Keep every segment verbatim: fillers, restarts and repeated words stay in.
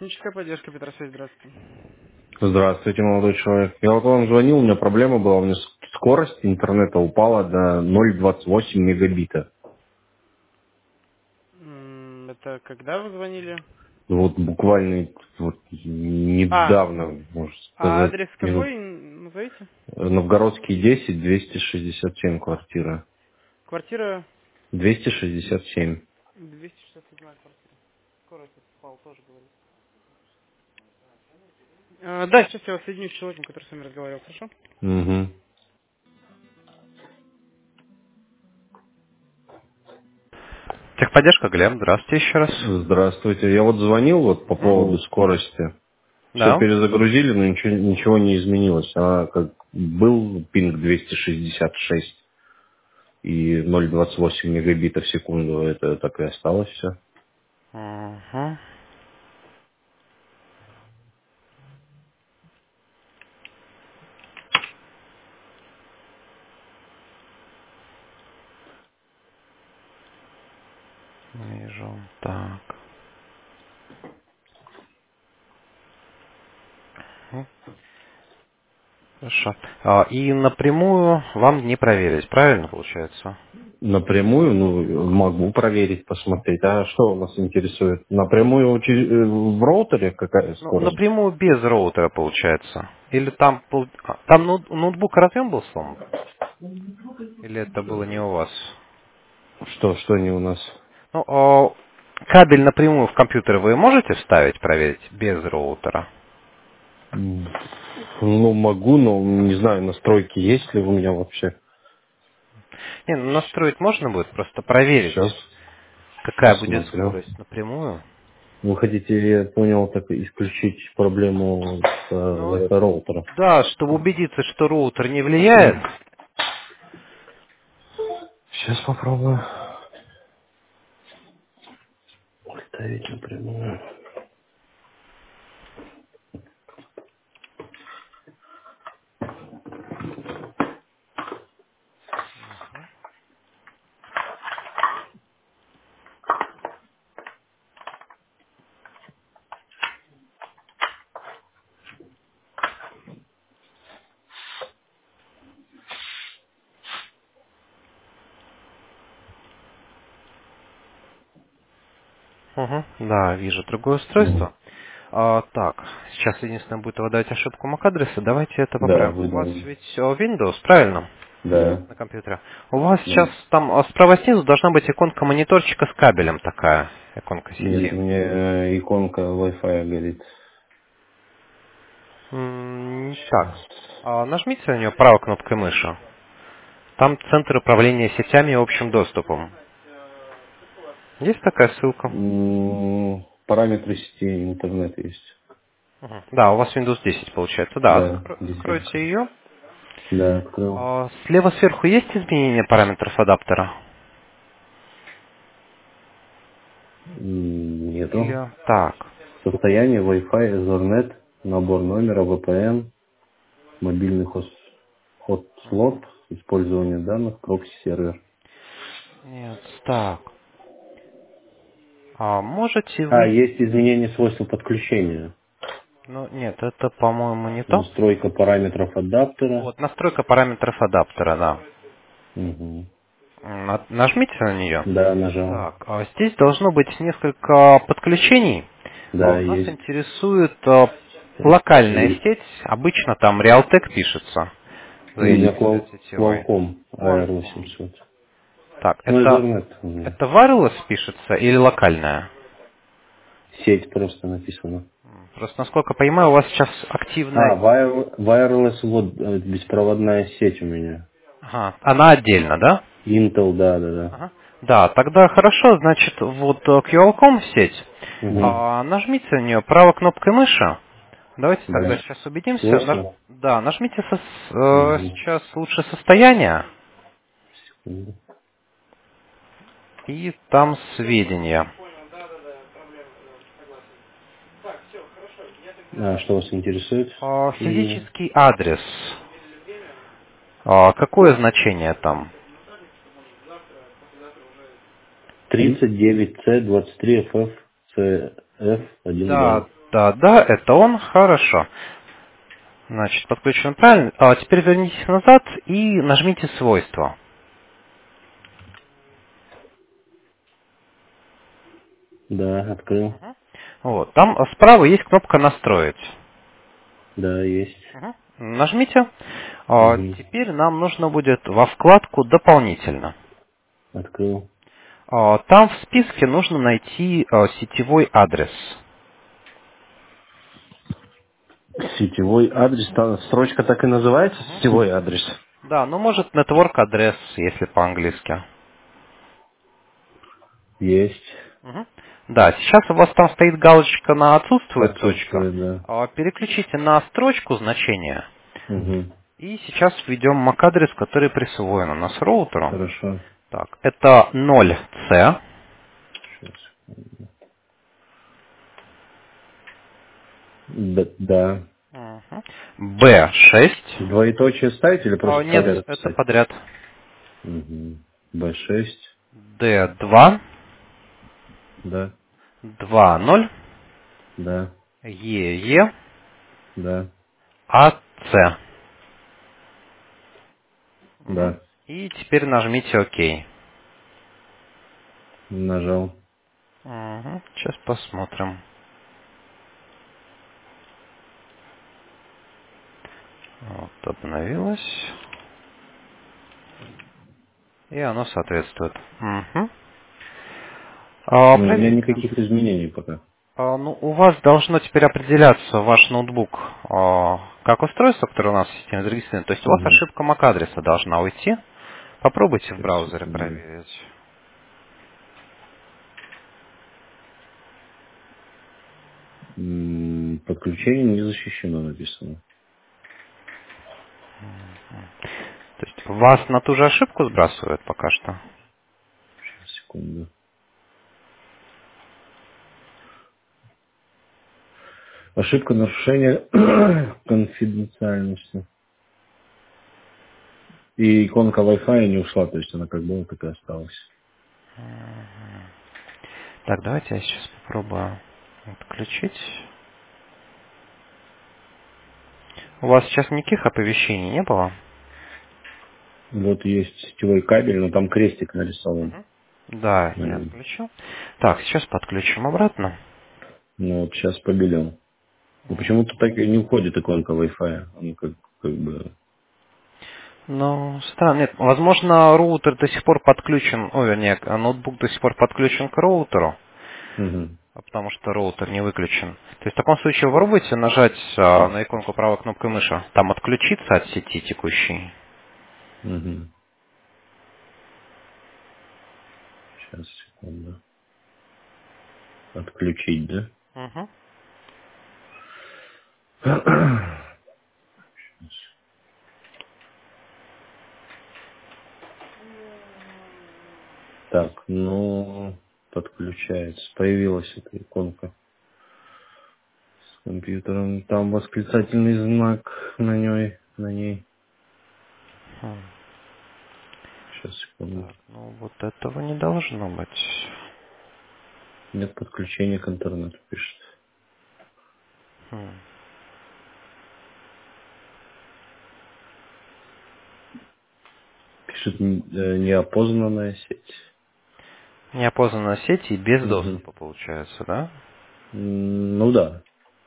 Техническая поддержка, Петросвязь, здравствуйте. Здравствуйте, молодой человек. Я вот вам звонил, у меня проблема была, у меня с- скорость интернета упала до ноль целых двадцать восемь мегабита. М, Это когда вы звонили? Вот буквально вот А, недавно, можно а сказать, адрес минут. какой, н- назовите? Новгородский десять, двести шестьдесят семь квартира. Квартира двести шестьдесят семь. двести шестьдесят седьмая квартира. Скорость упал, тоже говорит. А, да, сейчас я вас соединю с человеком, который с вами разговаривал, хорошо? Угу. Техподдержка, Глеб, здравствуйте еще раз. Здравствуйте. Я вот звонил вот по Мгм. поводу скорости. Все Да. перезагрузили, но ничего, ничего не изменилось. А как был пинг двести шестьдесят шесть. И ноль целых двадцать восемь мегабита в секунду, это так и осталось все. Угу. Вижу, так. Мгм. Хорошо. А, и напрямую вам не проверить, правильно получается? Напрямую, ну, могу проверить, посмотреть. А что вас интересует? Напрямую через- э, в роутере какая Ну, скорость? напрямую без роутера получается. Или там, пол- а, там ноут- ноутбук разъем был сломан? Или это было не у вас? Что, что не у нас? Ну, а, кабель напрямую в компьютер вы можете вставить, проверить, без роутера? М, Ну, могу, но не знаю, настройки есть ли у меня вообще. Не, ну, настроить можно будет, просто проверить, Сейчас какая будет посмотрю. скорость напрямую. Вы хотите, я понял, так исключить проблему с э, Ну, Wi-Fi роутера? да, чтобы убедиться, что роутер не влияет. Сейчас попробую. Ставить напрямую. Угу, да, вижу другое устройство. А, так, сейчас единственное будет выдавать ошибку MAC-адреса. Давайте это Да, поправим. У вас выдал. ведь э, Windows, правильно? Да. На компьютере. У вас сейчас там а, справа снизу должна быть иконка мониторчика с кабелем такая, иконка Нет, сети. у меня э, иконка Wi-Fi горит. М, Так, Сейчас. а, нажмите на нее правой кнопкой мыши. Там центр управления сетями и общим доступом. Есть такая ссылка? М, Параметры сети интернет есть. Мгм. Да, у вас Windows десять получается. Да, Да, откро- откройте десятка. ее. Да, открыл. А, Слева сверху есть изменение параметров адаптера? М, Нету. Или так? Состояние Wi-Fi, Ethernet, набор номера, ви пи эн, мобильный хост, хот-слот, использование данных, прокси-сервер. Нет, так. А можете А, вы... есть изменение свойств подключения. Ну, нет, это, по-моему, не то. Настройка параметров адаптера. Вот, настройка параметров адаптера, да. Угу. На- Нажмите на нее. Да, нажал. Так, а здесь должно быть несколько подключений. А Да, Нас есть. интересует а, локальная И- сеть. Обычно там Realtek пишется. В У меня зависимости от Qual- сетевой. Qualcomm A R Qualcomm. восемьсот. Так, Ну, это, Ethernet у меня. это wireless пишется или локальная? Сеть просто написано. М, Просто, насколько я понимаю, у вас сейчас А, активная... wire- wireless, вот, э, беспроводная сеть у меня. Ага, она отдельно, да? Intel, да, да, да. Ага. Да, тогда хорошо, значит, вот э, Qualcomm сеть. Угу. А, нажмите на нее правой кнопкой мыши. Давайте тогда Да. сейчас убедимся. Наж- Слышно? Да, нажмите со- э, Угу. сейчас лучше состояние и там сведения. А что вас интересует? А, Сведения? Физический адрес. А, Какое значение там? тридцать девять си двадцать три эф эф си эф один Да, два. Да, да, это он. Хорошо. Значит, подключен правильно. А теперь вернитесь назад и нажмите свойства. Да, открыл. Мгм. Вот. Там справа есть кнопка «Настроить». Да, есть. Мгм. Нажмите. А, Угу. теперь нам нужно будет во вкладку «Дополнительно». Открыл. А, там в списке нужно найти а, сетевой адрес. Сетевой адрес. Там строчка так и называется? Мгм. Сетевой адрес. Да, ну может network адрес, если по-английски. Есть. Мгм. Да, сейчас у вас там стоит галочка на «Отсутствует» точка. Отсутствует, да. А, Переключите на строчку значения. Угу. И сейчас введем MAC-адрес, который присвоен у нас роутеру. Хорошо. Так, это ноль си, Сейчас. Да. Да. би шесть. Двоеточие ставить или А, просто нет, подряд это писать? подряд. Угу. бэ шесть. ди два, Да. два ноль, Да. и и, Да. эй си. Мгм. Да. И теперь нажмите ОК. Нажал. Мгм. Сейчас посмотрим. Вот, обновилось. И оно соответствует. Мгм. А, Ну, у меня проверьте. никаких изменений пока. А, ну, у вас должно теперь определяться ваш ноутбук а, как устройство, которое у нас в системе зарегистрировано. То есть у вас Угу. ошибка MAC-адреса должна уйти. Попробуйте в Сейчас, браузере секунду. проверить. М, Подключение не защищено, написано. То есть вас на ту же ошибку сбрасывают пока что? Сейчас, секунду. Ошибка нарушения конфиденциальности. И иконка Wi-Fi не ушла, то есть она как была, так и осталась. Так, давайте я сейчас попробую отключить. У вас сейчас никаких оповещений не было? Вот есть сетевой кабель, но там крестик нарисован Мгм. Да, на я нем. отключу. Так, сейчас подключим обратно. Ну вот сейчас побелел. Но почему-то так и не уходит иконка Wi-Fi. Он как, как бы... Ну, странно. Нет, возможно, роутер до сих пор подключен, о, вернее, ноутбук до сих пор подключен к роутеру, Угу. а потому что роутер не выключен. То есть в таком случае попробуйте нажать а, на иконку правой кнопкой мыши. Там отключиться от сети текущей. Угу. Сейчас, секунду. Отключить, да? Мгм. Так, ну, подключается. Появилась эта иконка с компьютером. Там восклицательный знак на ней. На ней. Хм. Сейчас, секунду. Так, ну вот этого не должно быть. Нет подключения к интернету, пишет. Хм. Пишет э, неопознанная сеть. Неопознанная сеть и без Угу. доступа получается, да? Ну да.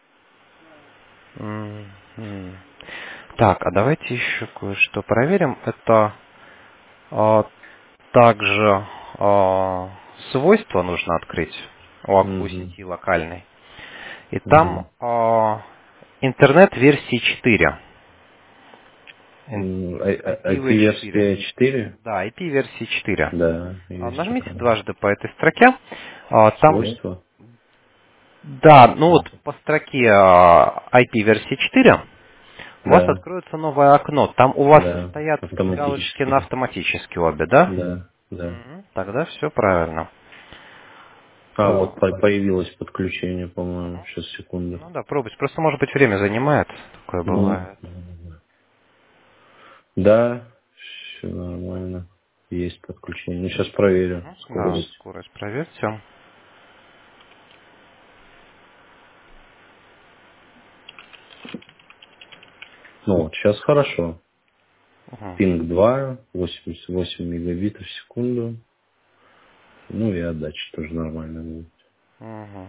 М, м. Так, а давайте еще кое-что проверим. Это а, также а, свойства нужно открыть у, ак- у Угу. сети локальной. И там Угу. а, интернет версии четыре. Ин- ай ай пи версии четыре. пи-версия четыре? Да, ай пи версии четыре. Да, А, есть Нажмите такая. дважды по этой строке. А, Там, Свойства? да, ну вот по строке а, ай пи версии четыре у вас Да, откроется новое окно. Там у вас да, стоят галочки на автоматически. автоматически обе, да? Да, да. Мгм. Тогда все правильно. А, А, вот по- появилось подключение, по-моему. Мгм. Сейчас, секунду. Ну да, пробуйте. Просто, может быть, время занимает. Такое Мгм. бывает. Да, все нормально. Есть подключение. Ну, сейчас проверю Мгм. Да, скорость. скорость проверьте. Ну вот, сейчас хорошо. Мгм. Пинг два, восемьдесят восемь мегабитов в секунду. Ну и отдача тоже нормально будет. Мгм.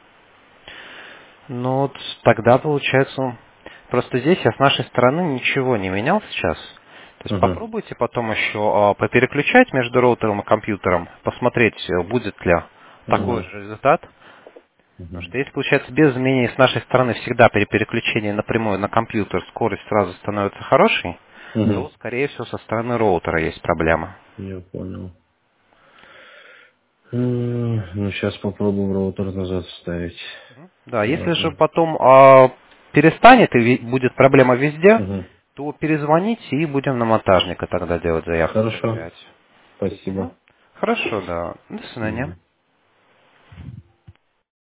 Ну вот тогда получается, просто здесь я с нашей стороны ничего не менял сейчас. То есть Ага. попробуйте потом еще а, попереключать между роутером и компьютером, посмотреть, э, будет ли такой Ага. же результат. Потому Ага. что если получается без изменений с нашей стороны всегда при переключении напрямую на компьютер скорость сразу становится хорошей, Ага. то, скорее всего, со стороны роутера есть проблема. Я понял. М, Ну, сейчас попробуем роутер назад вставить. Да, если же Ладно. потом а, перестанет и ви- будет проблема везде, Угу. то перезвоните и будем на монтажника тогда делать заявку, Хорошо. проверять. Спасибо. Мгм. Хорошо, да. До свидания. Мгм.